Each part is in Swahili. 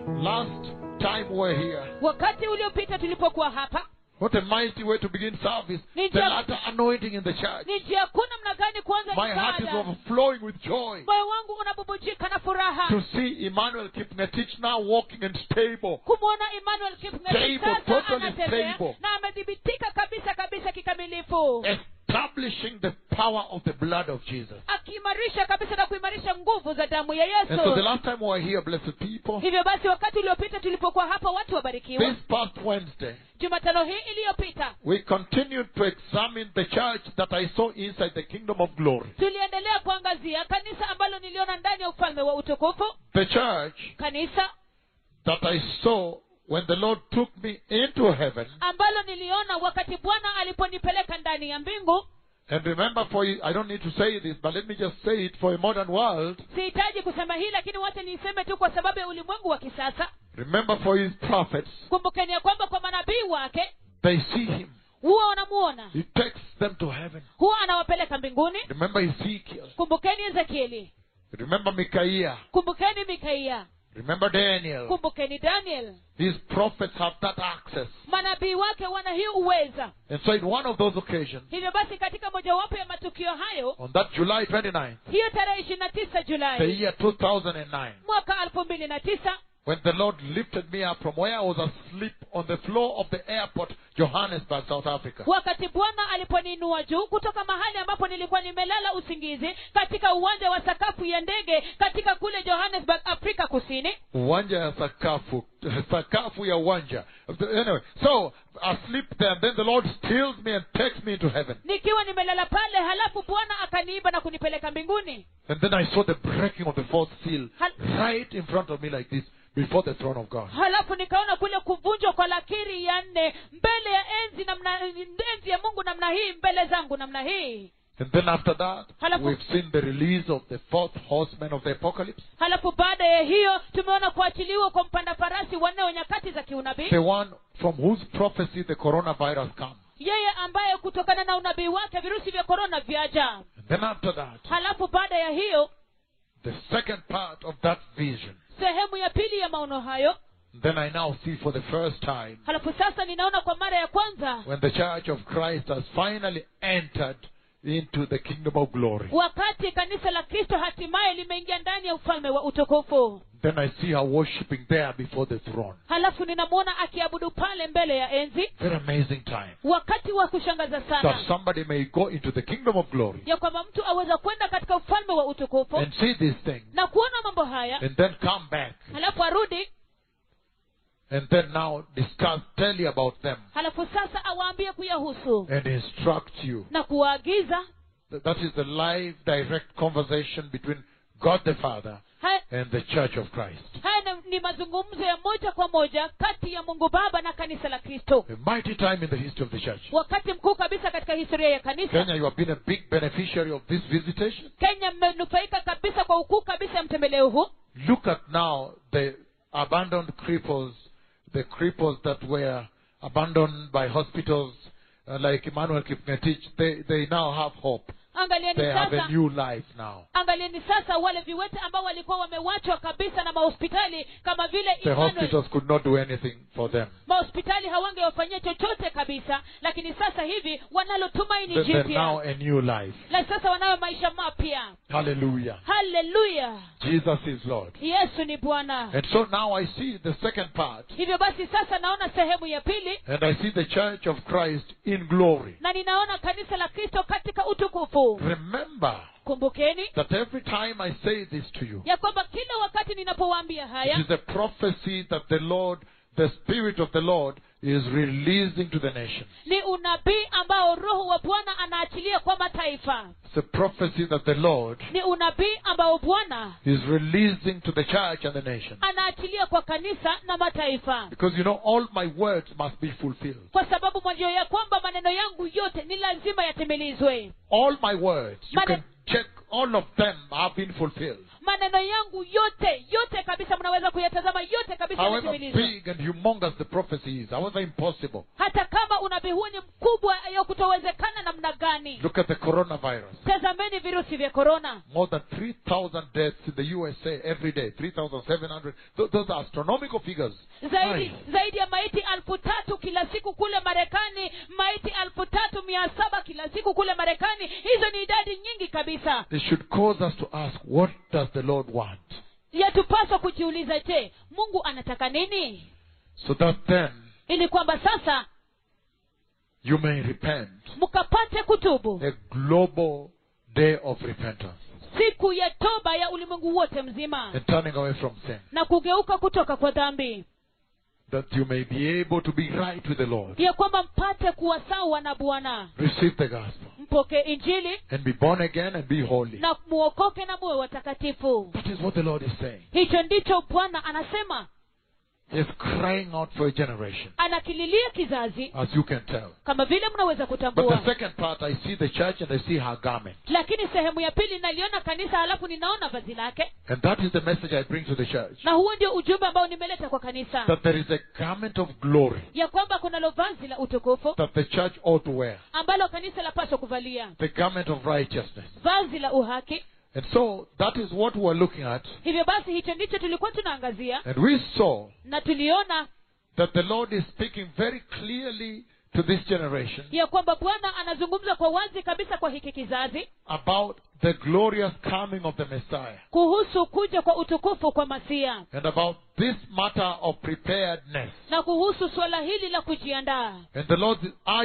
Last time we're here, wakati uliopita tulipokuwa hapa, what a mighty way to begin service. The latter anointing in the church. ni njia kuu namna gani kuanza My heart is ibada. overflowing with joy Moyo wangu unabubujika na furaha to see Emmanuel Kipngetich now walking and stable. kumwona Emmanuel Kipngetich Stable, sasa totally anatembea stable. na amedhibitika kabisa kikamilifu, Establishing the power of the blood of Jesus. akiimarisha kabisa na kuimarisha nguvu za damu ya And so the Yesu. last time we were here, blessed people, Hivyo basi wakati uliopita tulipokuwa hapa, watu wabarikiwa, this past Wednesday, Jumatano hii iliyopita we continued to examine the church that I saw inside the kingdom of glory. tuliendelea kuangazia kanisa ambalo niliona ndani ya ufalme wa utukufu, The church kanisa that I saw when the Lord took me into heaven. ambalo niliona wakati Bwana aliponipeleka ndani ya mbingu. And remember, I don't need to say this, but let me just say it for a modern world. Sihitaji kusema hili, lakini wacha niseme tu kwa sababu ya ulimwengu wa kisasa. Remember, for his prophets, Kumbukeni ya kwamba kwa manabii wake they see him. huwa wanamuona, He takes them to heaven. huwa anawapeleka mbinguni. Remember Ezekiel. Kumbukeni Ezekieli, Remember Micaiah. kumbukeni Mikaia, Remember Daniel. kumbukeni Daniel. These prophets have that access. Manabii wake wana hiyo uweza. And so in one of those occasions, Hivyo basi katika mojawapo ya matukio hayo, on that July 29th, hiyo tarehe 29 the Julai year 2009, mwaka 2009, when the Lord lifted me up from where I was asleep on the floor of the airport, Johannesburg, South Africa. wakati Bwana aliponiinua juu kutoka mahali ambapo nilikuwa nimelala usingizi katika uwanja wa sakafu ya ndege katika kule Johannesburg, Afrika Kusini. Uwanja ya sakafu ya uwanja. Anyway, so asleep there, and then the Lord steals me and takes me into heaven. Nikiwa nimelala pale, halafu Bwana akaniiba na kunipeleka mbinguni. And then I saw the breaking of the fourth seal right in front of me like this, before the throne of God. Halafu nikaona kule kuvunjwa kwa lakiri ya 4 mbele ya enzi ya Mungu namna hii, mbele zangu namna hii. And then after that, Halafu- we've seen the release of the fourth horseman of the apocalypse. Halafu baada ya hiyo tumeona kuachiliwa kwa mpanda farasi wanne wa nyakati za kiunabii, The one from whose prophecy the coronavirus comes. yeye ambaye kutokana na unabii wake virusi vya korona vyaja. And then after that, Halafu baada ya hiyo, the second part of that vision. sehemu ya pili ya maono hayo, Then I now see for the first time, halafu sasa ninaona kwa mara ya kwanza when the church of Christ has finally entered into the kingdom of glory. wakati kanisa la Kristo hatimaye limeingia ndani ya ufalme wa utukufu. Then I see her worshiping there before the throne. Halafu ninamwona akiabudu pale mbele ya enzi. Very amazing time. Wakati wa kushangaza That sana somebody may go into the kingdom of glory ya kwamba mtu aweza kwenda katika ufalme wa utukufu and see these things na kuona mambo haya, and then come back halafu arudi, and then now tell you about them halafu sasa awaambie kuyahusu and instruct you. na kuwaagiza. That is the live direct conversation between God the Father Haya and the church of Christ. ni mazungumzo ya moja kwa moja kati ya Mungu Baba na kanisa la Kristo. A mighty time in the history of the church. Wakati mkuu kabisa katika historia ya kanisa. Kenya, you have been a big beneficiary of this visitation. Kenya mmenufaika kabisa kwa ukuu kabisa ya mtembeleo huu. Look at now the abandoned cripples, the cripples that were abandoned by hospitals like Emmanuel Kipngetich. They now have hope. Angalieni They have a sasa, new life now. angalieni sasa wale viwete ambao walikuwa wamewachwa kabisa na mahospitali kama vile The Emmanuel. hospitals could not do anything for them. Mahospitali hawangewafanyia chochote kabisa, lakini sasa hivi wanalo tumaini They're now jipya. a new life. Na sasa wanayo maisha mapya. Hallelujah. Haleluya. Jesus is Lord. Yesu ni Bwana. And so now I see the second part. Hivyo basi sasa naona sehemu ya pili, And I see the church of Christ in glory. na ninaona kanisa la Kristo katika utukufu. Remember Kumbukeni that every time I say this to you, ya kwamba kila wakati ninapowaambia it haya, is a prophecy that the Spirit of the Lord is releasing to the nations. ni unabii ambao Roho wa Bwana anaachilia kwa mataifa. It's a prophecy that the Lord Ni unabii ambao Bwana is releasing to the church and the nations. anaachilia kwa kanisa na mataifa. Because you know, all my words must be fulfilled. Kwa sababu mwajua ya kwamba maneno yangu yote ni lazima yatimilizwe. All my words. You Mane- can check, all of them have been fulfilled. maneno yangu yote kabisa mnaweza kuyatazama yote kabisa However yametimilizwa. big and humongous the prophecy is, however impossible. Hata kama unabii huu ni mkubwa ya kutowezekana namna gani. Look at the coronavirus. Tazameni virusi vya korona. More than 3,000 deaths in the USA every day. 3,700. Those are astronomical figures. Zaidi ya maiti 3,000 kila siku kule Marekani, maiti 3,700 kila siku kule Marekani. Hizo ni idadi nyingi kabisa. It should cause us to ask, what does the Lord want? Yatupaswa kujiuliza, je, Mungu anataka nini? So that then Ili kwamba sasa you may repent. mkapate kutubu. A global day of repentance. Siku ya toba ya ulimwengu wote mzima. And turning away from sin. Na kugeuka kutoka kwa dhambi. That you may be able to be right with the Lord. Ya kwamba mpate kuwa sawa na Bwana. Receive the gospel. Mpoke injili. And be born again and be holy. Na muokoke na muwe watakatifu. That is what the Lord is saying. Hicho ndicho Bwana anasema. He is crying out for a generation. Anakililia kizazi. As you can tell. Kama vile mnaweza But kutambua. the second part, I see the church and I see her garment. Lakini sehemu ya pili naliona kanisa, halafu ninaona vazi lake. And that is the message I bring to the church. Na huo ndio ujumbe ambao nimeleta kwa kanisa. That there is a garment of glory. Ya kwamba kunalo vazi la utukufu. That the church ought to wear. Ambalo kanisa lapaswa kuvalia. The garment of righteousness. Vazi la uhaki. And so, that is what we are looking at. Hivyo basi hicho ndicho tulikuwa tunaangazia. And we saw Na tuliona that the Lord is speaking very clearly to this generation ya kwamba Bwana anazungumza kwa wazi kabisa kwa hiki kizazi. about the glorious coming of the Messiah. Kuhusu kuja kwa utukufu kwa Masia. And about this matter of preparedness. Na kuhusu swala hili la kujiandaa. And the Lord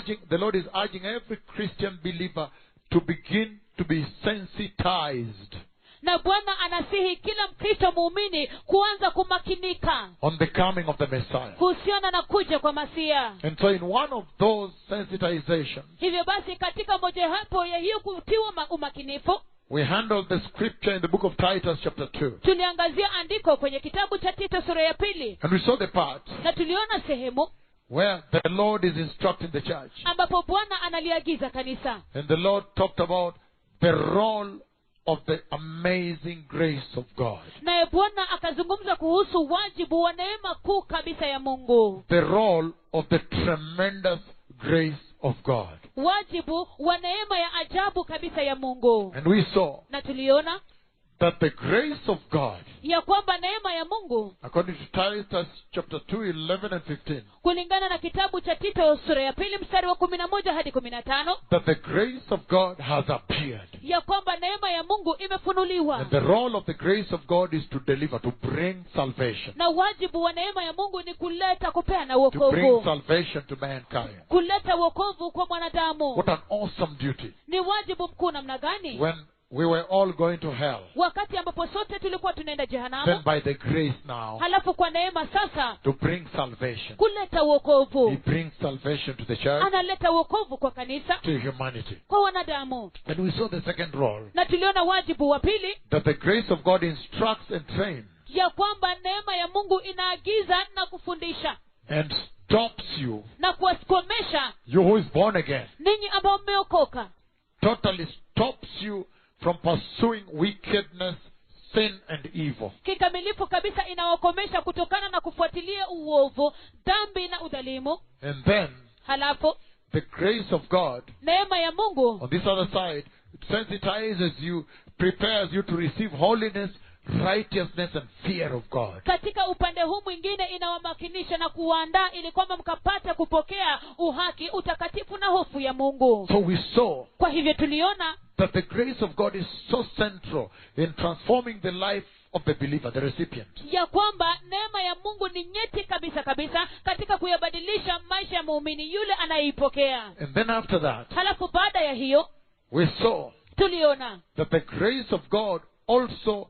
is urging every Christian believer to begin to be sensitized Na Bwana anasihi kila Mkristo muumini kuanza kumakinika on the coming of the Messiah. kuhusiana na kuja kwa Masia. And so in one of those sensitizations, Hivyo basi katika mojawapo ya hiyo kutiwa umakinifu, we handled the scripture in the book of Titus chapter 2. tuliangazia andiko kwenye kitabu cha Tito sura ya 2. And we saw the part Na tuliona sehemu where the Lord is instructing the church. ambapo Bwana analiagiza kanisa. And the Lord talked about the role of the amazing grace of God. Naye Bwana akazungumza kuhusu wajibu wa neema kuu kabisa ya Mungu. The role of the tremendous grace of God. Wajibu wa neema ya ajabu kabisa ya Mungu. And we saw Na tuliona that the grace of God, ya kwamba neema ya Mungu, according to Titus chapter 2, 11 and 15, kulingana na kitabu cha Tito sura ya 2 mstari wa 11 hadi 15, that the grace of God has appeared. ya kwamba neema ya Mungu imefunuliwa. And the role of the grace of God is to deliver, to bring salvation. Na wajibu wa neema ya Mungu ni kuleta kupeana To bring wokovu. salvation to mankind. Kuleta wokovu kwa mwanadamu. What an awesome duty. Ni wajibu mkuu namna gani? When we were all going to hell, Wakati ambapo sote tulikuwa tunaenda then jehanamu, by the grace now, halafu kwa neema sasa to bring salvation. kuleta He wokovu. brings salvation to the church, Analeta wokovu kwa kanisa, to humanity. kwa wanadamu. And we saw the second role, Na tuliona wajibu wa pili, that the grace of God instructs and trains ya kwamba neema ya Mungu inaagiza na kufundisha and stops you, na kuwakomesha you who is born again, ninyi ambao mmeokoka, totally stops you from pursuing wickedness, sin and evil. kikamilifu kabisa inawakomesha kutokana na kufuatilia uovu, dhambi na udhalimu. And then, Halafu the grace of God, neema ya Mungu on this other side, it sensitizes you, prepares you to receive holiness, righteousness and fear of God. katika upande huu mwingine inawamakinisha na kuwaandaa ili kwamba mkapata kupokea uhaki, utakatifu na hofu ya Mungu. So we saw Kwa hivyo tuliona that the grace of God is so central in transforming the life of the believer, the recipient. ya kwamba neema ya Mungu ni nyeti kabisa kabisa katika kuyabadilisha maisha ya muumini yule anayeipokea. And then after that, Halafu baada ya hiyo we saw tuliona that the grace of God also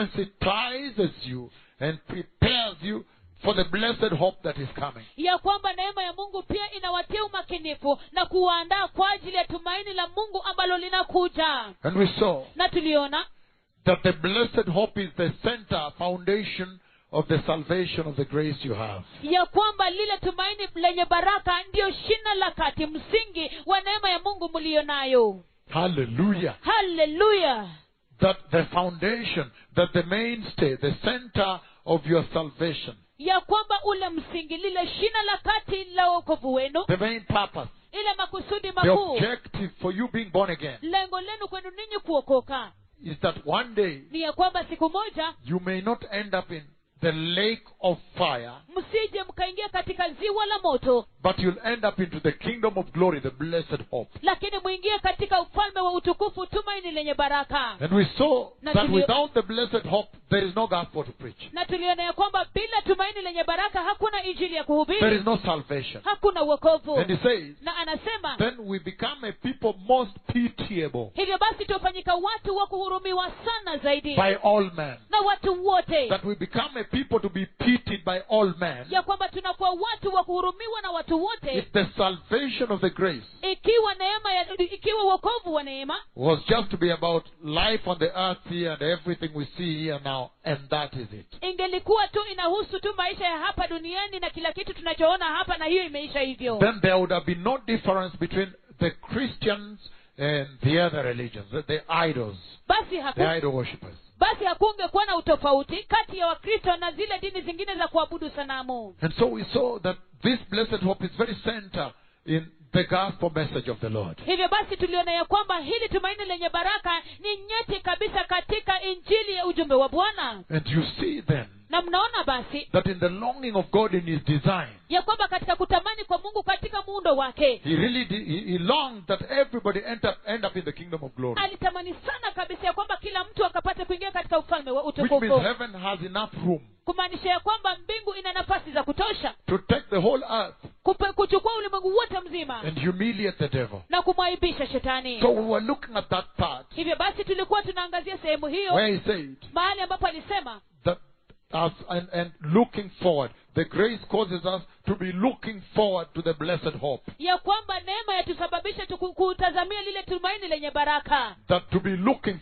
sensitizes you and prepares you for the blessed hope that is coming. ya kwamba neema ya Mungu pia inawatia umakinifu na kuwaandaa kwa ajili ya tumaini la Mungu ambalo linakuja. And we saw Na tuliona that the blessed hope is the center, foundation of the salvation of the grace you have. ya kwamba lile tumaini lenye baraka ndiyo shina la kati, msingi wa neema ya Mungu mlionayo. Hallelujah. haleluya, That the foundation, that the mainstay, the center of your salvation, ya kwamba ule msingi, lile shina la kati la wokovu wenu, the main purpose, ile makusudi the makuu, objective for you being born again, lengo lenu kwenu ninyi kuokoka, is that one day ni ya kwamba siku moja you may not end up in the lake of fire, msije mkaingia katika ziwa la moto, but you'll end up into the kingdom of glory, the blessed hope. lakini mwingie katika ufalme wa utukufu, tumaini lenye baraka. And we saw Na that tulio- without the blessed hope, there is no gospel to preach. Na tuliona ya kwamba bila tumaini lenye baraka hakuna injili ya There kuhubiri, is no salvation. hakuna wokovu. And he says, Na anasema then we become a people most pitiable hivyo basi tufanyika watu wa kuhurumiwa sana zaidi by all men. na watu wote, That we become a people to be pitied by all men. ya kwamba tunakuwa watu wa kuhurumiwa na watu wote, If the salvation of the grace ikiwa wokovu wa neema was just to be about life on the earth here and everything we see here now, and that is it. ingelikuwa tu inahusu tu maisha ya hapa duniani na kila kitu tunachoona hapa, na hiyo imeisha hivyo, Then there would have been no difference between the Christians and the other religions, the idols, the idol worshippers. basi hakungekuwa na utofauti kati ya Wakristo na zile dini zingine za kuabudu sanamu. And so we saw that this blessed hope is very center in the gospel message of the Lord. Hivyo basi tuliona ya kwamba hili tumaini lenye baraka ni nyeti kabisa katika injili ya ujumbe wa Bwana. And you see then Na mnaona basi that in the longing of God in his design, ya kwamba katika kutamani kwa Mungu katika muundo wake, he really he longed that everybody end up in the kingdom of glory. alitamani sana kabisa ya kwamba kila mtu akapate kuingia katika ufalme wa Which means utukufu, heaven has enough room kumaanisha ya kwamba mbingu ina nafasi za kutosha to take the whole earth kuchukua ulimwengu wote mzima and humiliate the devil. na kumwaibisha shetani. So we were looking at that part Hivyo basi tulikuwa tunaangazia sehemu hiyo, where he said mahali ambapo alisema that and looking forward, the grace causes us to be looking forward to the blessed hope. ya kwamba neema yatusababisha kutazamia lile tumaini lenye baraka, That to be looking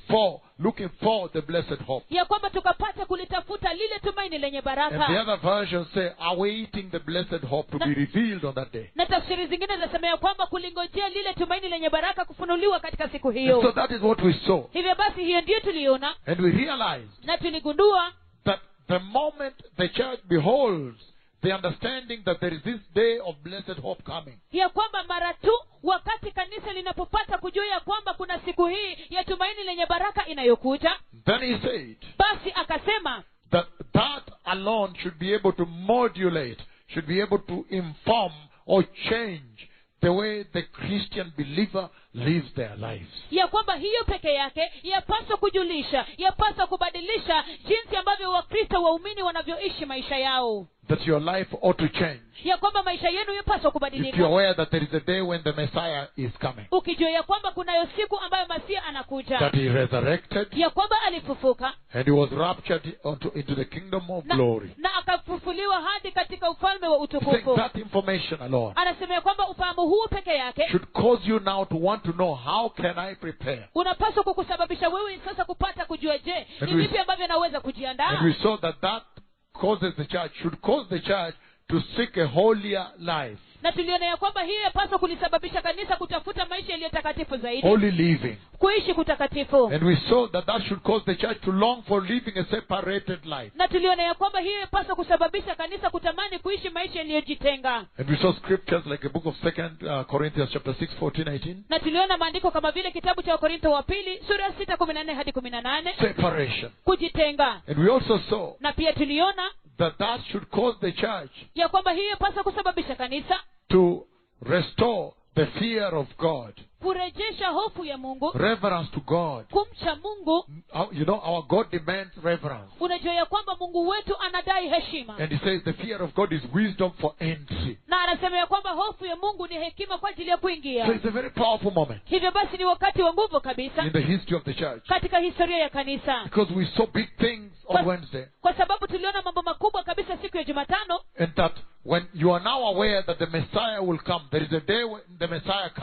for the blessed hope. ya kwamba tukapata kulitafuta lile tumaini lenye And the baraka. other versions say, awaiting the blessed hope to be revealed on that day. Na tafsiri zingine zinasema ya kwamba kulingojea lile tumaini lenye baraka kufunuliwa katika siku And so hiyo. that is what we saw. Hivyo basi hiyo ndiyo tuliona And we realized na tuligundua that the moment the church beholds the understanding that there is this day of blessed hope coming, ya kwamba mara tu wakati kanisa linapopata kujua ya kwamba kuna siku hii ya tumaini lenye baraka inayokuja, then he said basi akasema that alone should be able to modulate, should be able to inform or change the way the Christian believer lives their lives. ya kwamba hiyo peke yake yapaswa kujulisha, yapaswa kubadilisha jinsi ambavyo Wakristo waumini wanavyoishi maisha yao, That your life ought to change ya kwamba maisha yenu yapaswa if you're kubadilika, aware that there is a day when the Messiah is coming, ukijua ya kwamba kunayo siku ambayo Masia anakuja, that he resurrected ya kwamba alifufuka and he was raptured into the kingdom of glory. na akafufuliwa hadi katika ufalme wa He said utukufu. that information alone Anasema ya kwamba ufahamu huu peke yake should cause you now to want to know, how can I prepare? unapaswa kukusababisha wewe sasa kupata kujua, je, And ni we- vipi ambavyo naweza kujiandaa. And we saw that should cause the church to seek a holier life, Na tuliona ya kwamba hiyo yapaswa kulisababisha kanisa kutafuta maisha yaliyo takatifu zaidi, holy living. kuishi kutakatifu. And we saw that should cause the church to long for living a separated life. Na tuliona ya kwamba hiyo yapaswa kusababisha kanisa kutamani kuishi maisha yaliyojitenga. And we saw scriptures like the book of 2 Corinthians chapter 6, 14, 18. Na tuliona maandiko kama vile kitabu cha Wakorintho wa pili sura ya 6 14 hadi 18, Separation. kujitenga. And we also saw Na pia tuliona that should cause the church ya kwamba hiyo yapaswa kusababisha kanisa to restore the fear of God, kurejesha hofu ya Mungu, reverence to God. kumcha Mungu. Our God demands reverence. Unajua ya kwamba Mungu wetu anadai heshima, And he says the fear of God is wisdom for entry. na anasema ya kwamba hofu ya Mungu ni hekima kwa ajili ya So kuingia. it's a very powerful moment Hivyo basi ni wakati wa nguvu kabisa in the history of the church, katika historia ya kanisa, because we saw big things on Wednesday, kwa sababu tuliona mambo makubwa kabisa siku ya Jumatano. and that when you are now aware that the Messiah will come, there is a day when the Messiah comes,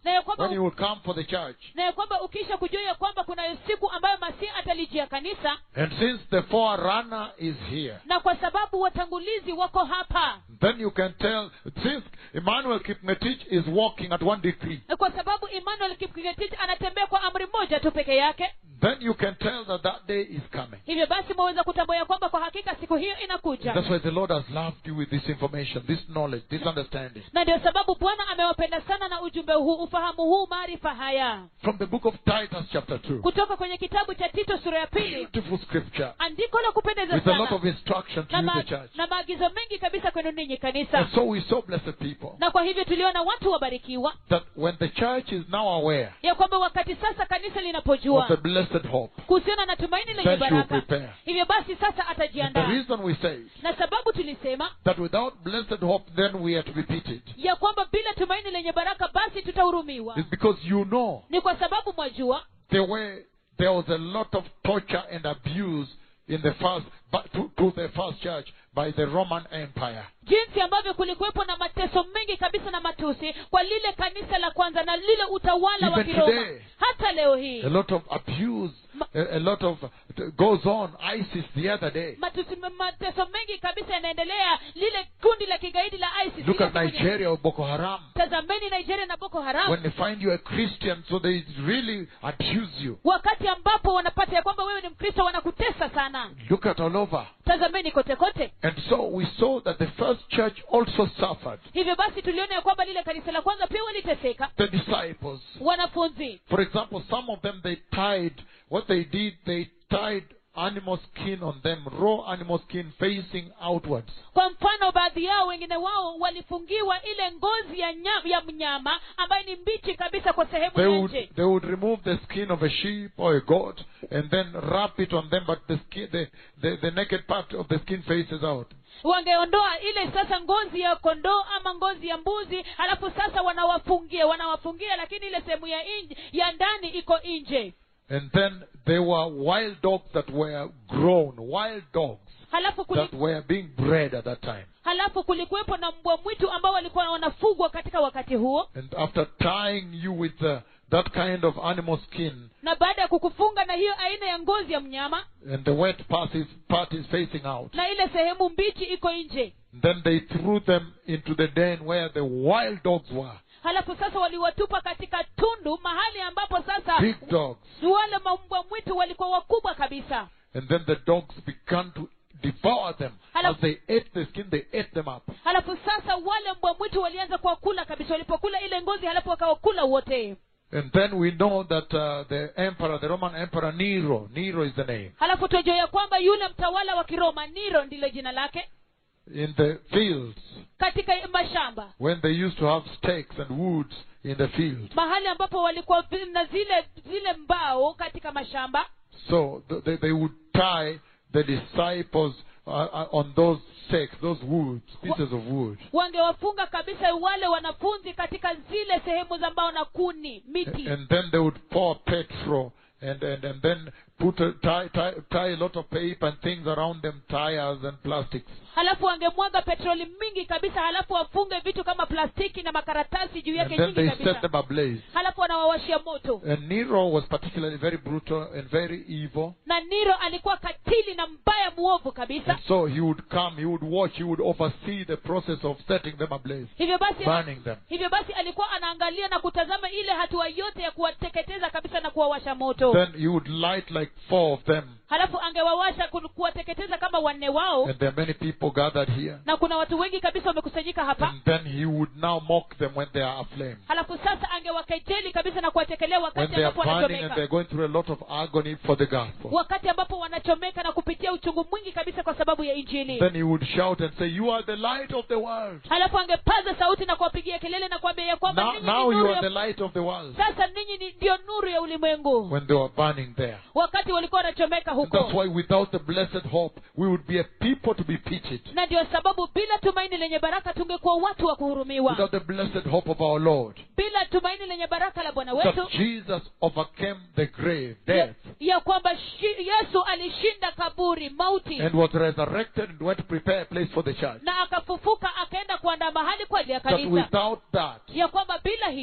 na ya when kwamba he will come for the church. na ya kwamba ukisha kujua ya kwamba kuna siku ambayo Masihi atalijia kanisa, And since the forerunner is here, na kwa sababu watangulizi wako hapa, then you can tell, since Emmanuel Kipngetich is walking at 1 degree, kwa sababu Emmanuel Kipngetich anatembea kwa amri moja tu peke yake, then you can tell that that day is coming. hivyo basi mwaweza kutambua ya kwamba kwa hakika siku hiyo inakuja. That's why the Lord has loved you with this information, this knowledge, this understanding. Na ndio sababu Bwana amewapenda sana na ujumbe huu, ufahamu huu, maarifa haya. From the book of Titus chapter 2. Kutoka kwenye kitabu cha Tito sura ya 2, Beautiful scripture. andiko la kupendeza With a lot of sana instruction to you, the church. na maagizo mengi kabisa kwenu ninyi kanisa. And so we saw, blessed people, Na kwa hivyo tuliona watu wabarikiwa that when the church is now aware ya kwamba wakati sasa kanisa of the linapojua blessed hope, kuhusiana na tumaini lenye then she will baraka, prepare. hivyo basi sasa And the atajiandaa. reason we say Na sababu tulisema that without blessed hope, then we are to be pitied, ya kwamba bila tumaini lenye baraka basi tutahurumiwa, is because you know ni kwa sababu mwajua the way there was a lot of torture and abuse in the first, to the first church by the Roman Empire. jinsi ambavyo kulikuwepo na mateso mengi kabisa na matusi kwa lile kanisa la kwanza na lile utawala wa Even Kiroma. today, Hata leo hii a lot of abuse, a lot of goes on. ISIS the other day. mateso mengi kabisa yanaendelea, lile kundi la kigaidi la ISIS. Look at Nigeria or Boko Haram. Tazameni Nigeria na Boko Haram. When they find you a Christian, so they really abuse you. Wakati ambapo wanapata ya kwamba wewe ni Mkristo, wanakutesa sana. Look at all over. Tazameni kote kote. And so we saw that the first church also suffered. Hivyo basi tuliona ya kwamba lile kanisa la kwanza pia waliteseka. The disciples, Wanafunzi, for example, some of them, they tied animal skin on them, raw animal skin facing outwards. kwa mfano, baadhi yao, wengine wao walifungiwa ile ngozi ya mnyama ambayo ni mbichi kabisa kwa sehemu ya nje. They would remove the skin of a sheep or a goat and then wrap it on them, but the skin, the naked part of the skin faces out. Wangeondoa ile sasa ngozi ya kondoo ama ngozi ya mbuzi, halafu sasa wanawafungia, lakini ile sehemu ya ndani iko nje. And then there were wild dogs that were grown, wild dogs that were being bred at that time. Halafu kulikuwepo na mbwa mwitu ambao walikuwa wanafugwa katika wakati huo. And after tying you with that kind of animal skin, na baada ya kukufunga na hiyo aina ya ngozi ya mnyama, and the wet part is facing out, na ile sehemu mbichi iko nje, then they threw them into the den where the wild dogs were. halafu sasa waliwatupa katika tundu, mahali ambapo sasa Big dogs. wale mbwa mwitu walikuwa wakubwa kabisa. And then the dogs began to devour them. As they ate the skin, they ate them up. Halafu sasa wale mbwa mwitu walianza kuwakula kabisa, walipokula ile ngozi, halafu wakawakula wote. And then we know that the Roman Emperor Nero is the name. Halafu tujue ya kwamba yule mtawala wa Kiroma, Nero ndilo jina lake, in the fields, katika mashamba, when they used to have stakes and woods in the field, mahali ambapo walikuwa na zile mbao katika mashamba. So they would tie the disciples on those stakes, those woods, pieces of wood. Wangewafunga kabisa wale wanafunzi katika zile sehemu za mbao na kuni, miti. And then they would pour petrol and then tie a lot of paper and things around them, tires and plastics. Halafu wangemwaga petroli mingi kabisa, halafu wafunge vitu kama plastiki na makaratasi juu yake nyingi kabisa. And then they set them ablaze. Halafu wanawawashia moto. And Nero was particularly very brutal and very evil. Na Nero alikuwa katili na mbaya muovu kabisa. And so he would come, he would watch, he would oversee the process of setting them ablaze, burning them. Hivyo basi alikuwa anaangalia na kutazama ile hatua yote ya kuwateketeza kabisa na kuwawasha moto. Then he would light like 4 of them. Halafu angewawasha kuwateketeza kama 4 wao. And there are many people gathered here. Na kuna watu wengi kabisa wamekusanyika hapa. And then he would now mock them when they are aflame. Halafu sasa angewakejeli kabisa na kuwatekelea wakati ambapo wanachomeka. When they are burning and they are going through a lot of agony for the gospel. Wakati ambapo wanachomeka na kupitia uchungu mwingi kabisa kwa sababu ya injili. Then he would shout and say, "You are the light of the world." Halafu angepaza sauti na kuwapigia kelele na kuambia ya kwamba ninyi now you are the light of the world. Sasa ninyi ndio nuru ya ulimwengu. When they were burning there. Wakati walikuwa wanachomeka huko. And that's why without the blessed hope we would be a people to be pitied. Na ndio sababu bila tumaini lenye baraka tungekuwa watu wa kuhurumiwa. Without the blessed hope of our Lord. Bila tumaini lenye baraka la Bwana wetu. That Jesus overcame the grave, death. Ya kwamba Yesu alishinda kaburi, mauti. And was resurrected and went to prepare a place for the church. Na akafufuka akaenda kuandaa mahali kwa ajili ya kanisa. That without that. Ya kwamba bila hiyo.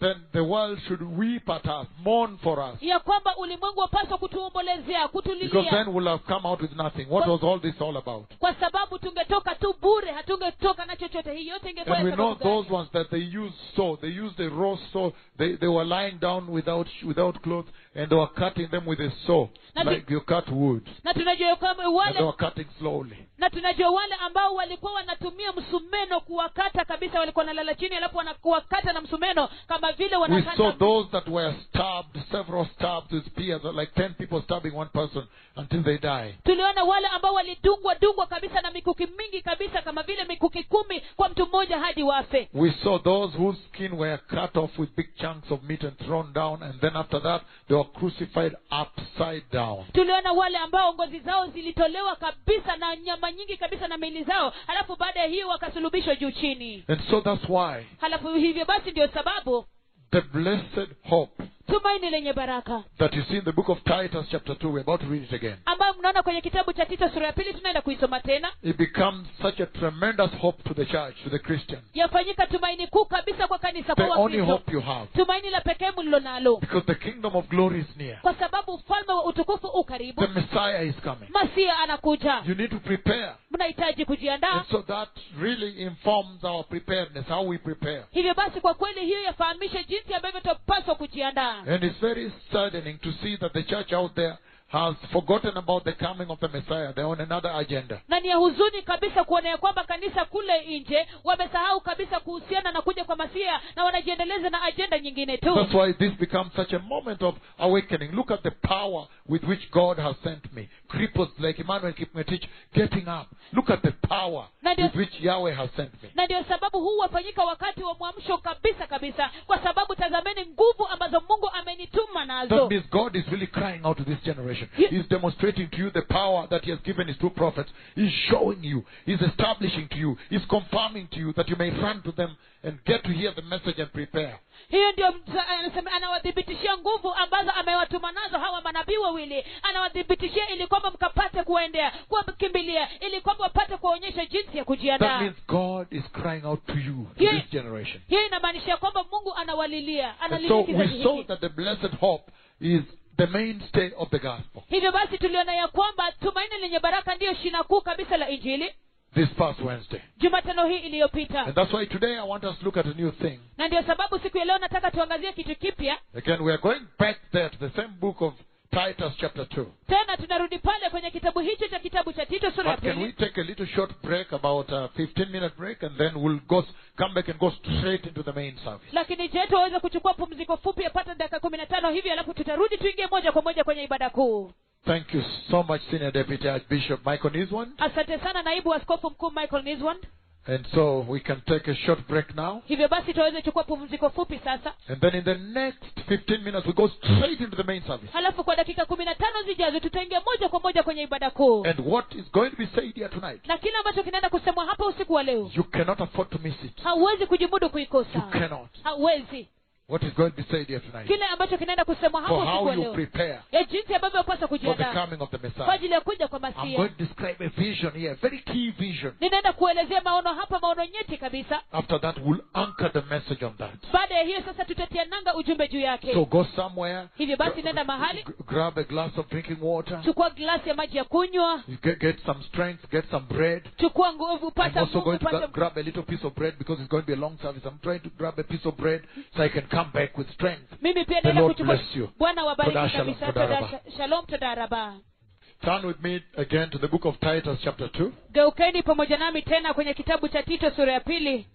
then the world should weep at us, mourn for us. ya kwamba ulimwengu wapaswa kutuombolezea, Because kutulilia, then we'll have come out with nothing. What was all this all about? kwa sababu tungetoka tu bure, hatungetoka na chochote. Hii yote ingekuwa And we ya know sababu gani? those ones that they used saw. They used a raw saw. They were lying down without clothes, and they were cutting them with a saw, like you cut wood. na tunajua kwamba And they wale were cutting slowly. na tunajua wale ambao walikuwa wanatumia msumeno kuwakata kabisa, walikuwa wanalala chini alafu wanakuwakata na msumeno kama vile We saw wanakata. those that were stabbed, several stabs with spears, like 10 people stabbing one person until they die. Tuliona wale ambao walidungwa kabisa na mikuki mingi kabisa, kama vile mikuki 10 kwa mtu mmoja hadi wafe. We saw those whose skin were cut off with big chunks of meat and thrown down, and then after that they were crucified upside down. Tuliona wale ambao ngozi zao zilitolewa kabisa na nyama nyingi kabisa na miili zao, halafu baada ya hiyo wakasulubishwa juu chini. And so that's why Halafu hivyo basi ndio sababu the blessed hope tumaini lenye baraka that you see in the book of Titus chapter 2, we're about to read it again. ambayo mnaona kwenye kitabu cha Tito sura ya 2, tunaenda kuisoma tena. It becomes such a tremendous hope to the church, to the Christian. Yafanyika tumaini kuu kabisa kwa kanisa, The kwa only Wakristo. hope you have. Tumaini la pekee mlilo nalo, Because the kingdom of glory is near. kwa sababu ufalme wa utukufu u karibu. The Messiah is coming. Masia anakuja, You need to prepare. mnahitaji kujiandaa. And so that really informs our preparedness, how we prepare. Hivyo basi kwa kweli hiyo yafahamishe jinsi ambavyo tupaswa kujiandaa. And it's very saddening to see that the church out there has forgotten about the coming of the Messiah. They're on another agenda. Na ni ya huzuni kabisa kuona ya kwamba kanisa kule nje wamesahau kabisa kuhusiana na kuja kwa Masia, na wanajiendeleza na ajenda nyingine tu. That's why this becomes such a moment of awakening. Look at the power with which God has sent me. Cripples like Emmanuel Kipngetich getting up. Look at the power with which Yahweh has sent me. Na ndio sababu huu wafanyika wakati wa mwamsho kabisa, kwa sababu tazameni nguvu ambazo Mungu amenituma nazo. That means God is really crying out to this generation. He's demonstrating to you the power that He has given His two prophets. He's showing you. He's establishing to you. He's confirming to you that you may run to them and get to hear the message and prepare. Hiyo ndio anasema, anawadhibitishia nguvu ambazo amewatuma nazo hawa manabii wawili. Anawadhibitishia ili kwamba mkapate kuendea, kuwakimbilia, ili kwamba wapate kuonyesha jinsi ya That kujiandaa. means God is crying out to you, to this generation. Hiyo inamaanisha kwamba Mungu anawalilia, And so analilia kizazi we saw hiki. that the blessed hope is the mainstay of the gospel. Hivyo basi tuliona ya kwamba tumaini lenye baraka ndiyo shina kuu kabisa la Injili This past Wednesday. Jumatano hii iliyopita. And that's why today I want us to look at a new thing. Na ndio sababu siku ya leo nataka tuangazie kitu kipya. Again, we are going back there to the same book of Titus chapter 2. Tena tunarudi pale kwenye kitabu hicho cha kitabu cha Tito sura ya But can we 2. take a little short break, about a 15-minute break, and then we'll come back and go straight into the main service. Lakini je, tuweze kuchukua pumziko fupi yapata dakika 15 hivi, alafu tutarudi tuingie moja kwa moja kwenye ibada kuu. Thank you so much, Senior Deputy Archbishop Michael Niswan. Asante sana naibu askofu mkuu Michael Niswan. And so we can take a short break now. Hivyo basi tuweze kuchukua pumziko fupi sasa. And then in the next 15 minutes, we go straight into the main service. Halafu kwa dakika 15 zijazo tutaingia moja kwa moja kwenye ibada kuu. And what is going to be said here tonight, Na kile ambacho kinaenda kusemwa hapa usiku wa leo, you cannot afford to miss it. hauwezi kujimudu You kuikosa. cannot. Hauwezi. What is going to be said here tonight, Kile ambacho kinaenda kusemwa hapa for usiku how wa you leo, prepare ya jinsi ambavyo wapaswa for the kujiandaa coming of the kwa Messiah. ajili ya kuja kwa I'm Masia. going to describe a vision here, a very key vision. Ninaenda kuelezea maono hapa, maono nyeti kabisa. After that, we'll anchor the message on that. Baada ya hiyo sasa tutatia nanga ujumbe juu yake. So go somewhere, Hivyo basi nenda mahali, grab a glass of drinking water, chukua glasi ya maji ya kunywa, you get some strength, get some bread. chukua nguvu, I'm pata also nguvu, going to pata. grab a little piece of bread because it's going to be a long service. I'm trying to grab a piece of bread so I can come back with strength. Mimi pia The naenda Lord kuchukua. bless you. Bwana wabariki Toda shalom, kabisa. toda Toda raba. shalom, toda raba. Turn with me again to the book of Titus chapter 2. Geukeni pamoja nami tena kwenye kitabu cha Tito sura ya 2.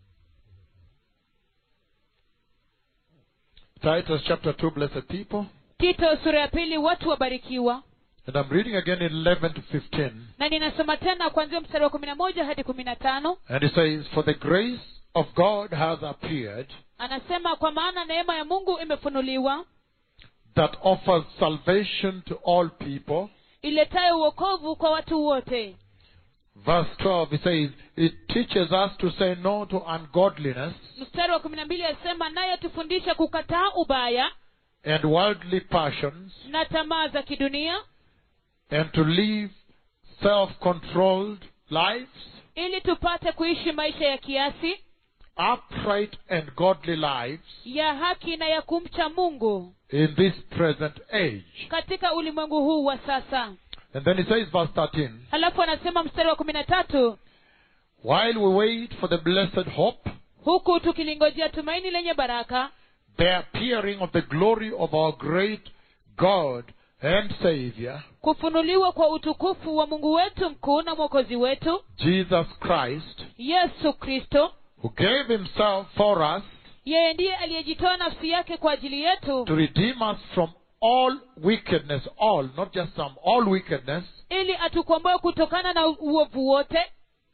Titus chapter 2, blessed people. Tito sura ya 2, watu wabarikiwa. And I'm reading again in 11 to 15. Na ninasoma tena kuanzia mstari wa 11 hadi 15. And it says, For the grace of God has appeared, Anasema kwa maana neema ya Mungu imefunuliwa, that offers salvation to all people. iletayo wokovu kwa watu wote. Verse 12, it says, It teaches us to say no to ungodliness Mstari wa 12 asema, naye tufundisha kukataa ubaya and worldly passions, na tamaa za kidunia, and to live self-controlled lives, ili tupate kuishi maisha ya kiasi upright and godly lives ya haki na ya kumcha Mungu in this present age. katika ulimwengu huu wa sasa. And then he says, verse 13, Halafu anasema mstari wa 13, while we wait for the blessed hope, huku tukilingojea tumaini lenye baraka, the appearing of the glory of our great God and Savior, kufunuliwa kwa utukufu wa Mungu wetu mkuu na Mwokozi wetu Jesus Christ, Yesu Kristo, who gave himself for us yeye ndiye aliyejitoa nafsi yake kwa ajili yetu, to redeem us from all wickedness, all, not just some, all wickedness, ili atukomboe kutokana na uovu wote,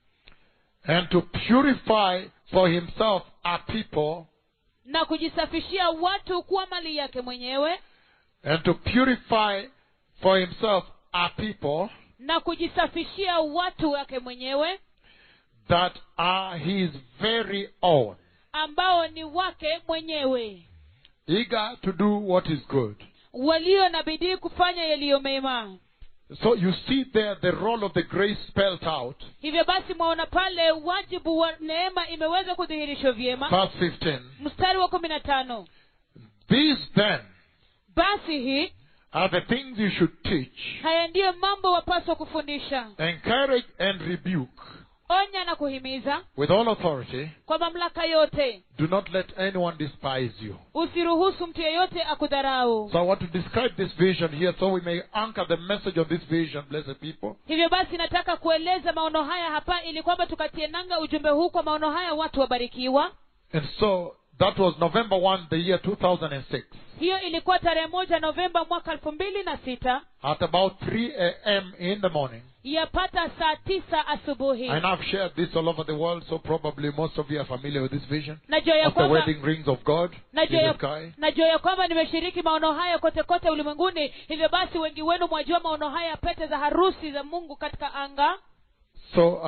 and to purify for himself a people, na kujisafishia watu kuwa mali yake mwenyewe, and to purify for himself a people na kujisafishia watu wake mwenyewe, that are his very own, ambao ni wake mwenyewe, eager to do what is good. walio na bidii kufanya yaliyo mema. So you see there the role of the grace spelled out. Hivyo basi mwaona pale wajibu wa neema imeweza kudhihirishwa vyema. Verse 15. Mstari wa 15, These then basi hii are the things you should teach, haya ndiyo mambo wapaswa kufundisha, encourage and rebuke onya na kuhimiza with all authority. kwa mamlaka yote. Do not let anyone despise you. Usiruhusu mtu yeyote akudharau. So I want to describe this vision here so we may anchor the message of this vision, blessed people. Hivyo basi nataka kueleza maono haya hapa ili kwamba tukatie nanga ujumbe huu kwa maono haya, watu wabarikiwa. And so that was November 1, the year 2006. Hiyo ilikuwa tarehe 1 Novemba mwaka 2006, At about 3 a.m. in the morning. yapata saa 9 asubuhi. And I've shared this all over the world, so probably most of you are familiar with this vision Najua ya of the kwamba wedding rings of God in the sky. najua ya kwamba nimeshiriki maono haya kote kote ulimwenguni. Hivyo basi wengi wenu mwajua maono haya, pete za harusi za Mungu katika anga. So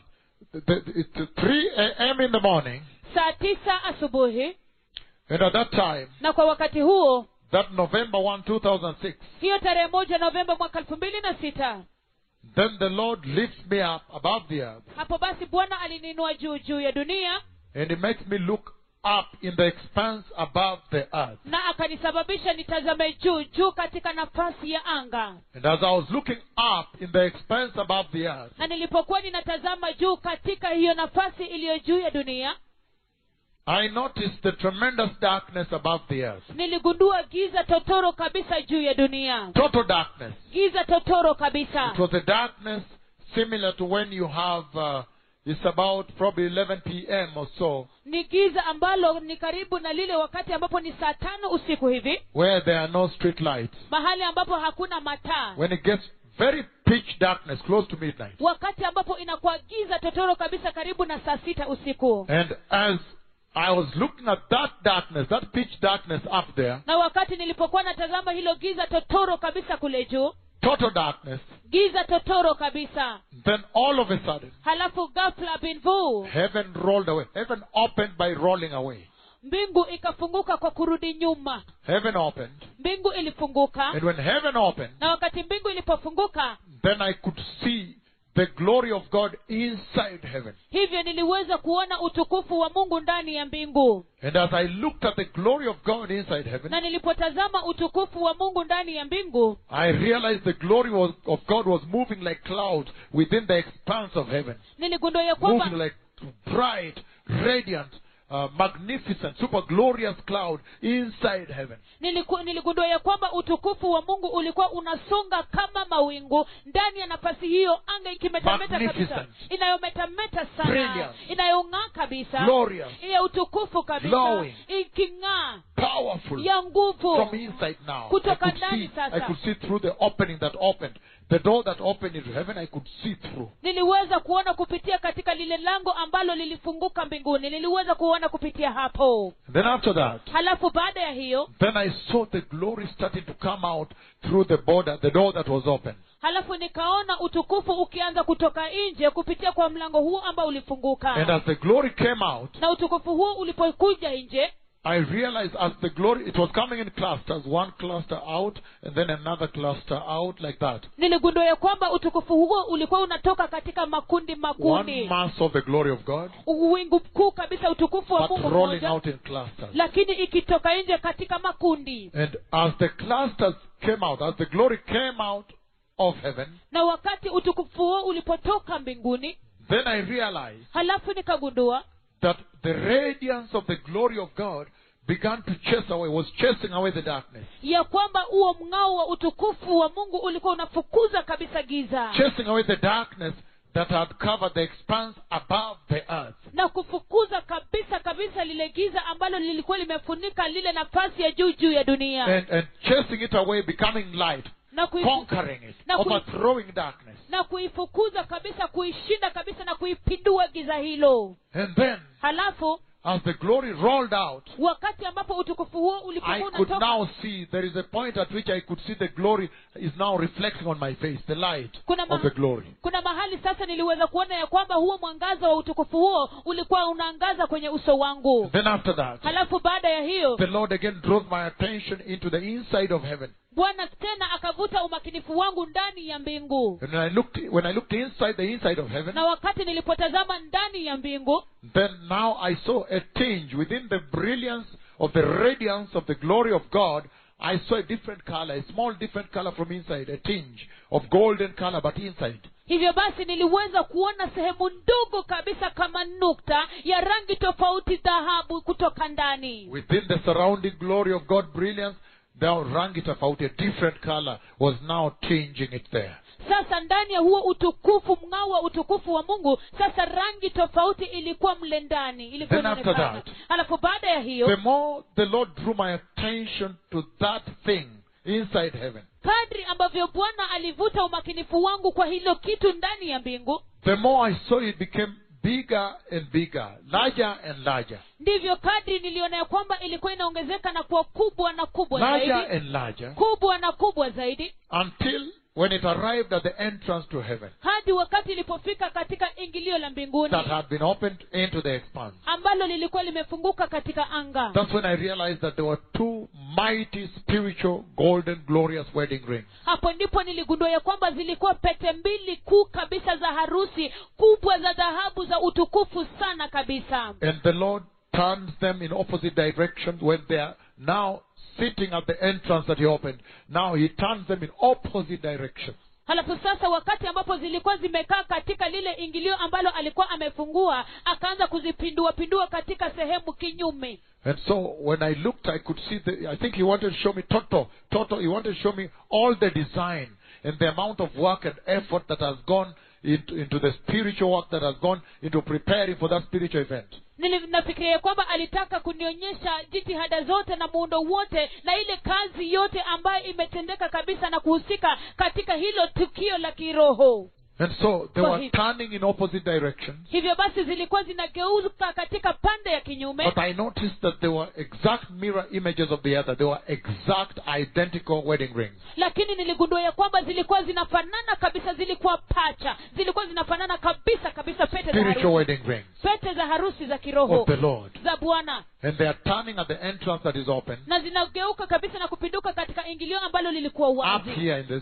it's 3 a.m. in the morning, Saa 9 asubuhi, and at that time, na kwa wakati huo, that November 1, 2006, hiyo tarehe 1 Novemba mwaka 2006, then the Lord lifts me up above the earth, hapo basi Bwana alininua juu ya dunia, and He makes me look up in the expanse above the earth. na akanisababisha nitazame juu katika nafasi ya anga. And as I was looking up in the expanse above the earth, Na nilipokuwa ninatazama juu katika hiyo nafasi iliyo juu ya dunia, I noticed the tremendous darkness above the earth. niligundua giza totoro kabisa juu ya dunia. Total darkness. Giza totoro kabisa. It was a darkness similar to when you have, it's about probably 11 p.m. or so, Ni giza ambalo ni karibu na lile wakati ambapo ni saa 5 usiku hivi, where there are no street lights. mahali ambapo hakuna mataa. When it gets very pitch darkness, close to midnight. Wakati ambapo inakuwa giza totoro kabisa karibu na saa 6 usiku. And as I was looking at that darkness, that pitch darkness up there, Na wakati nilipokuwa natazama hilo giza totoro kabisa kule juu, total darkness, giza totoro kabisa, then all of a sudden, halafu ghafla binvu, heaven rolled away. Heaven opened by rolling away. mbingu ikafunguka kwa kurudi nyuma. Heaven opened. Mbingu ilifunguka, And when heaven opened, na wakati mbingu ilipofunguka, then I could see the glory of God inside heaven. hivyo niliweza kuona utukufu wa Mungu ndani ya mbingu. And as I looked at the glory of God inside heaven, Na nilipotazama utukufu wa Mungu ndani ya mbingu, I realized the glory of God was moving like clouds within the expanse of heaven. niligundua ya kwamba Moving like bright, radiant, magnificent, super glorious cloud inside heaven. niligundua ya kwamba utukufu wa Mungu ulikuwa unasonga kama mawingu ndani ya nafasi hiyo, anga ikimetameta kabisa, Magnificent. inayometameta sana, Brilliant. inayong'aa kabisa, Glorious. ya utukufu kabisa, Glowing. iking'aa, Powerful. ya nguvu. From inside now. Kutoka ndani sasa. I could see through the opening that opened. The door that opened into heaven, I could see through. Niliweza kuona kupitia katika lile lango ambalo lilifunguka mbinguni. Niliweza kuona kupitia hapo. And then after that, Halafu baada ya hiyo, then I saw the glory starting to come out through the border, the door that was open. halafu nikaona utukufu ukianza kutoka nje kupitia kwa mlango huo ambao ulifunguka. And as the glory came out, Na utukufu huo ulipokuja nje, I realized as the glory, it was coming in clusters, one cluster out and then another cluster out, like that. niligundua ya kwamba utukufu huo ulikuwa unatoka katika makundi One mass of the glory of God, wingu kuu kabisa utukufu wa but Mungu rolling mmoja, out in clusters. lakini ikitoka nje katika makundi. And as the clusters came out, as the glory came out of heaven, Na wakati utukufu huo ulipotoka mbinguni, then I realized halafu nikagundua that the radiance of the glory of God began to was chasing away the darkness. ya kwamba huo mng'ao wa utukufu wa Mungu ulikuwa unafukuza kabisa giza, Chasing away the darkness that had covered the expanse above the earth. na kufukuza kabisa lile giza ambalo lilikuwa limefunika lile nafasi ya juu ya dunia, And chasing it away, becoming light, na conquering it, overthrowing darkness. na kuifukuza kabisa, kuishinda kabisa na kuipindua giza hilo. And then, Halafu as the glory rolled out, wakati ambapo utukufu huo I ulipokuwa could unatoka, now see, there is a point at which I could see the glory is now reflecting on my face, the light of the glory. kuna mahali sasa niliweza kuona ya kwamba huo mwangaza wa utukufu huo ulikuwa unaangaza kwenye uso wangu. Then after that, Halafu baada ya hiyo, the Lord again drove my attention into the inside of heaven. Bwana tena akavuta umakinifu wangu ndani ya mbingu. And when I looked inside the inside of heaven, Na wakati nilipotazama ndani ya mbingu, then now I saw a tinge within the brilliance of the radiance of the glory of God. I saw a different color, a small different color from inside, a tinge of golden color, but inside. hivyo basi niliweza kuona sehemu ndogo kabisa kama nukta ya rangi tofauti dhahabu kutoka ndani. Within the surrounding glory of God brilliance, the rangi tofauti, a different color, was now changing it there. Sasa ndani ya huo utukufu, mng'ao wa utukufu wa Mungu, sasa rangi tofauti ilikuwa mle ndani, ilikuwa Then after inaonekana. that, Halafu baada ya The hiyo, more the Lord drew my attention to that thing inside heaven, kadri ambavyo Bwana alivuta umakinifu wangu kwa hilo kitu ndani ya mbingu, the more I saw it became bigger and bigger, larger and larger, ndivyo kadri niliona ya kwamba ilikuwa inaongezeka na kuwa kubwa na kubwa larger zaidi, and larger, kubwa na kubwa zaidi, until when it arrived at the entrance to heaven hadi wakati ilipofika katika ingilio la mbinguni that had been opened into the expanse. ambalo lilikuwa limefunguka katika anga. That's when I realized that there were two mighty spiritual golden glorious wedding rings. Hapo ndipo niligundua ya kwamba zilikuwa pete mbili kuu kabisa za harusi, kubwa za dhahabu za utukufu sana kabisa. And the Lord turns them in opposite directions when they are now sitting at the entrance that he opened. Now he turns them in opposite directions. Halafu sasa wakati ambapo zilikuwa zimekaa katika lile ingilio ambalo alikuwa amefungua, akaanza kuzipindua katika sehemu kinyume. And so when I looked, I could see I think he wanted to show me he wanted to show me all the design and the amount of work and effort that has gone into the spiritual work that has gone into preparing for that spiritual event. Nafikiria kwamba alitaka kunionyesha jitihada zote na muundo wote na ile kazi yote ambayo imetendeka kabisa na kuhusika katika hilo tukio la kiroho. And so they were turning in opposite directions. Hivyo basi zilikuwa zinageuka katika pande ya kinyume. But I noticed that they were exact mirror images of the other. They were exact identical wedding rings. Lakini niligundua ya kwamba zilikuwa zinafanana kabisa, zilikuwa pacha. Zilikuwa zinafanana kabisa pete za Spiritual harusi. wedding rings Pete za harusi za kiroho of the Lord. za Bwana. And they are turning at the entrance that is open. Na zinageuka kabisa na kupinduka katika ingilio ambalo lilikuwa Up wazi. here in this,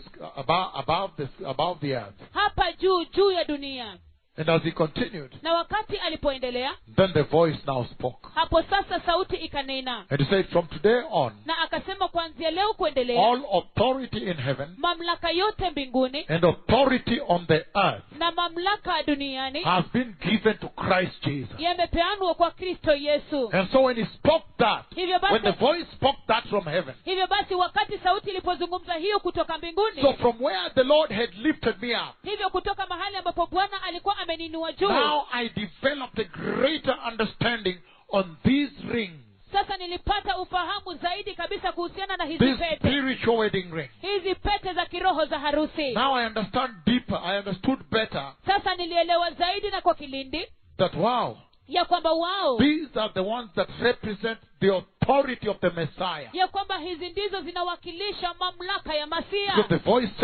above the earth. Hapa juu ya dunia. And as he continued, Na wakati alipoendelea, then the voice now spoke. hapo sasa sauti ikanena. And he said, from today on, Na akasema kuanzia leo kuendelea, all authority in heaven mamlaka yote mbinguni and authority on the earth na mamlaka duniani has been given to Christ Jesus. yamepeanwa kwa Kristo Yesu. And so when he spoke that, Hivyo when the basi, voice spoke that from heaven, wakati sauti ilipozungumza hiyo kutoka mbinguni, so from where the Lord had lifted me up, hivyo kutoka mahali ambapo Bwana alikuwa ameninua juu, now I developed a greater understanding on these rings, sasa nilipata ufahamu zaidi kabisa kuhusiana na hizi these pete, spiritual wedding rings. hizi pete za kiroho za harusi. Now I understand deeper, I understood better Sasa nilielewa zaidi na kwa kilindi that wow, ya kwamba wao, these are the ones that represent the authority of the Messiah. ya kwamba hizi ndizo zinawakilisha mamlaka ya Masia. So the voice said,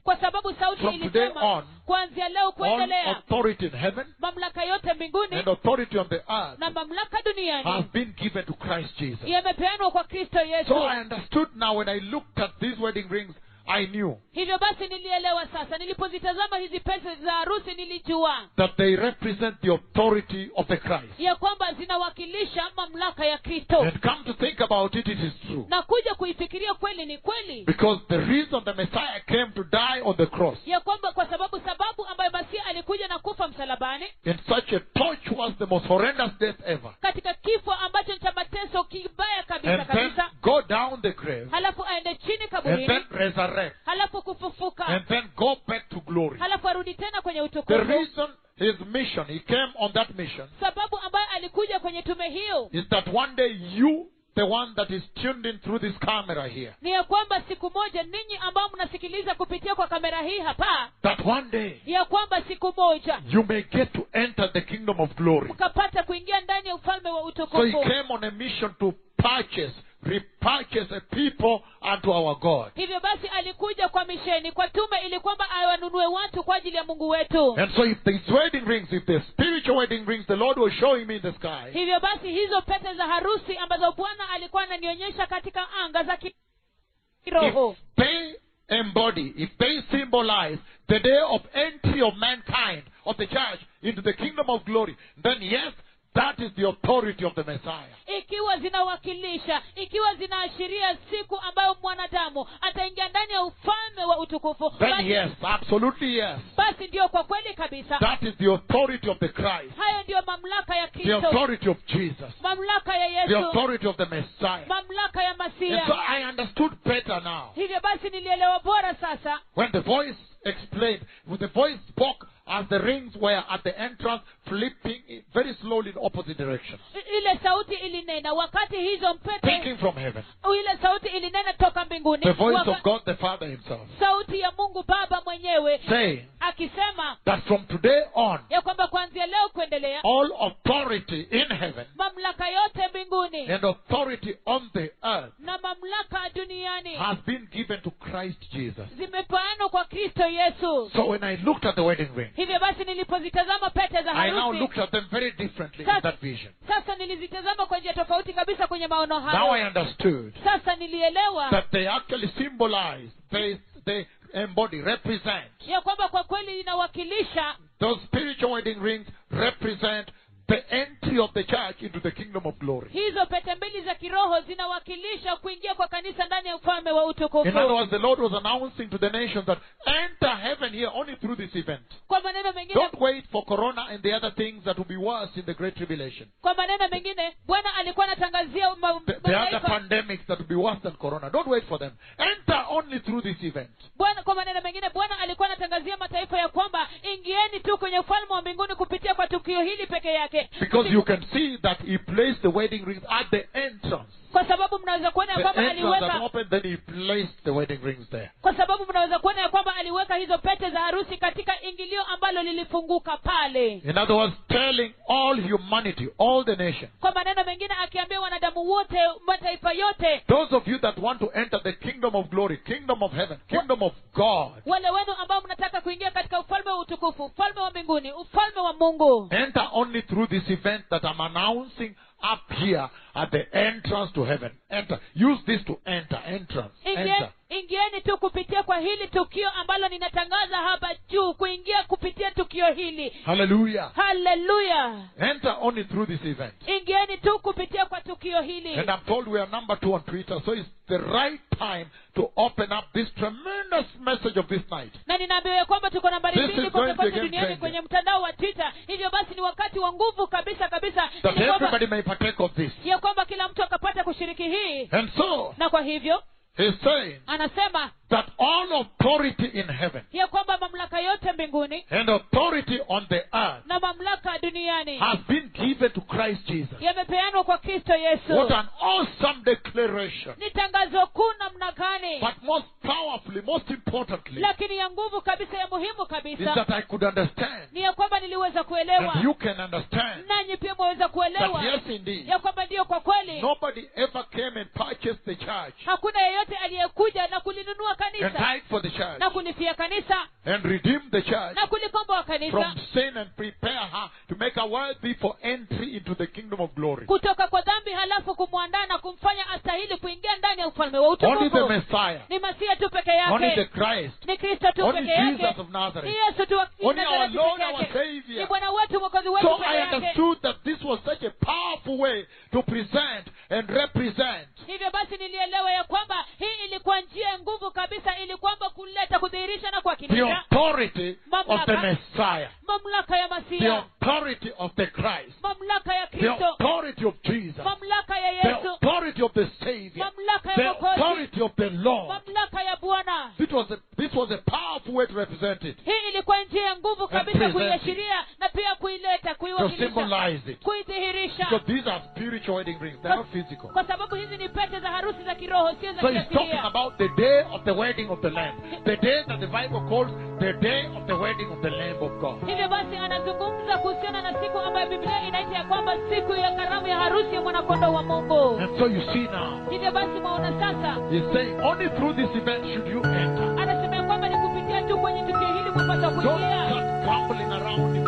kwa sababu sauti From today ilisema on, kuanzia leo all kuendelea authority in heaven mamlaka yote mbinguni and authority on the earth na mamlaka has duniani been given to Christ Jesus. yamepeanwa kwa Kristo Yesu. So I understood now when I looked at these wedding rings, I knew Hivyo basi nilielewa sasa, nilipozitazama hizi pete za harusi nilijua that they represent the authority of the Christ. ya kwamba zinawakilisha mamlaka ya Kristo. And come to think about it, it is true. Na kuja kuifikiria kweli ni kweli. Because the reason the Messiah came to die on the cross Ya kwamba kwa sababu ambayo Masia alikuja na kufa msalabani in such a torturous, the most horrendous death ever, katika kifo ambacho ni cha mateso kibaya kabisa and then kabisa, go down the grave, halafu aende chini and kaburini, then resurrect, halafu kufufuka, and then go back to glory. halafu arudi tena kwenye The utukufu. reason his mission, he came on that mission, Sababu ambayo alikuja kwenye tume hiyo is that one day you, the one that is tuned in through this camera here, ni ya kwamba siku moja ninyi ambao mnasikiliza kupitia kwa kamera hii hapa, that one day ya kwamba siku moja you may get to enter the kingdom of glory. mkapata kuingia ndani ya ufalme wa So he utukufu. came on a mission to repurchase a people unto our God. Hivyo basi alikuja kwa misheni, kwa tume, ili kwamba awanunue watu kwa ajili ya Mungu wetu. And so if these wedding rings, if the spiritual wedding rings the Lord was showing me in the sky, Hivyo basi hizo pete za harusi ambazo Bwana alikuwa ananionyesha katika anga za kiroho, if they embody, if they symbolize the day of entry of mankind, of the church, into the kingdom of glory, then yes, that is the authority of the Messiah. ikiwa zinawakilisha, ikiwa zinaashiria siku ambayo mwanadamu ataingia ndani ya ufalme wa utukufu, Then yes, absolutely yes. basi ndio kwa kweli kabisa, That is the authority of the Christ, hayo ndio mamlaka ya the Kristo, authority of Jesus, mamlaka ya the Yesu, authority of the Messiah. mamlaka ya And so Masia. I understood better now. Hivyo basi nilielewa bora sasa When the voice explained, when the voice spoke as the rings were at the entrance, flipping very slowly in opposite direction, ile sauti ilinena wakati hizo mpete, speaking from heaven. ile sauti ilinena toka mbinguni, The voice of God the Father himself, sauti ya Mungu Baba mwenyewe saying akisema that from today on, ya kwamba kuanzia leo kuendelea all authority in heaven mamlaka yote mbinguni and authority on the earth na mamlaka duniani has been given to Christ Jesus. zimepeanwa kwa Kristo Yesu. So when I looked at the wedding ring, Hivyo basi nilipozitazama pete za I now harusi, looked at them very differently in that vision. sasa nilizitazama kwa njia tofauti kabisa kwenye maono Now I hayo. understood Sasa nilielewa that they actually symbolize, they embody, represent. ya kwamba kwa kweli inawakilisha, Those spiritual wedding rings represent the entry of the church into the kingdom of glory. hizo pete mbili za kiroho zinawakilisha kuingia kwa kanisa ndani ya ufalme wa In other utukufu. words, the Lord was announcing to the nations that enter heaven here only through this event. Kwa maneno mengine, Don't wait for Corona and the other things that will be worse in the Great Tribulation. Bwana alikuwa anatangazia The other pandemics that will be worse than Corona. Don't wait for them. Enter only through this event. Kwa maneno mengine, Bwana alikuwa anatangazia mataifa ya kwamba ingieni tu kwenye ufalme wa mbinguni kupitia kwa tukio hili peke yake. Because you can see that he placed the wedding rings at the entrance. Kwa sababu mnaweza kuona ya The kwamba entrance that aliweka, opened, then he placed the wedding rings there. kwa sababu mnaweza kuona ya kwamba aliweka hizo pete za harusi katika ingilio ambalo lilifunguka pale. In other words, telling all humanity, all the nations, Kwa maneno mengine akiambia wanadamu wote, mataifa yote, those of you that want to enter the kingdom of glory, kingdom of heaven, kingdom of God, wale wenu ambao mnataka kuingia katika ufalme wa utukufu, ufalme wa mbinguni, ufalme wa Mungu, enter only through this event that I'm announcing up here at the entrance to heaven. Enter. Use this to enter. Entrance. Enter. ingieni tu kupitia kwa hili tukio ambalo ninatangaza hapa juu, kuingia kupitia tukio hili. Hallelujah. Hallelujah. Enter only through this event. Ingieni tu kupitia kwa tukio hili. And I'm told we are number 2 on Twitter, so it's the right time to open up this tremendous message of this night. Na ninaambiwa ya kwamba tuko nambari This 2 is going to kote be game duniani changer. kwenye mtandao wa Twitter. Hivyo basi ni wakati wa nguvu kabisa kabisa, That ili kwamba, everybody may partake of this. ya kwamba kila mtu akapata kushiriki hii. And so, Na kwa hivyo he's saying anasema that all authority in heaven ya kwamba mamlaka yote mbinguni and authority on the earth na mamlaka duniani has been given to Christ Jesus. yamepeanwa kwa Kristo Yesu. What an awesome declaration. Ni tangazo kuu namna gani, But most powerfully, most importantly, lakini ya nguvu kabisa, ya muhimu is kabisa, that I could understand, ni ya kwamba niliweza kuelewa, and you can understand, nanyi pia mwaweza that kuelewa yes indeed, ya kwamba ndiyo kwa kweli nobody ever came and purchased the church hakuna yeyote aliyekuja na kulinunua and kanisa died for the church na kulifia kanisa and redeem the church na kulikomboa kanisa from sin and prepare her to make her worthy for entry into the kingdom of glory. kutoka kwa dhambi, halafu kumwandaa na kumfanya astahili kuingia ndani ya ufalme wa Only the utukufu. Messiah, Ni Masia tu peke only the yake, Christ, ni Kristo tu only peke yake, Jesus of Nazareth, ni Yesu tu wa only our Nazareti Lord, peke our yake, Savior. ni Bwana wetu mwokozi wetu So peke I yake. understood that this was such a powerful way to present and represent Hivyo basi nilielewa ya kwamba hii ilikuwa njia ya nguvu kabisa, ili kwamba kuleta, kudhihirisha na the kuwakilisha authority of the Messiah, mamlaka ya the Masia, authority of the Christ, mamlaka ya the Kristo, authority of Jesus, mamlaka ya the Yesu, authority of the Savior, mamlaka the ya Mwokozi, authority of the Lord. mamlaka ya Bwana. This was a powerful way to represent it, Hii ilikuwa njia ya nguvu kabisa present kuiashiria na pia kuileta, to kuiwakilisha, symbolize it. kuidhihirisha, Because these are spiritual wedding rings, they're not physical. kwa sababu hizi ni pete za harusi za kiroho, sio za So he's talking kiasilia. about the day of the wedding of the Lamb, the day that the Bible calls the day of the wedding of the Lamb of God. Hivyo basi anazungumza kuhusiana na siku ambayo Biblia inaita ya kwamba siku ya karamu ya harusi ya mwanakondoo wa Mungu. And so you see now, Hivyo basi mwaona sasa, he's saying only through this event should you enter. anasema ya kwamba ni kupitia tu kwenye tukio hili mpata Don't kuingia. start grumbling around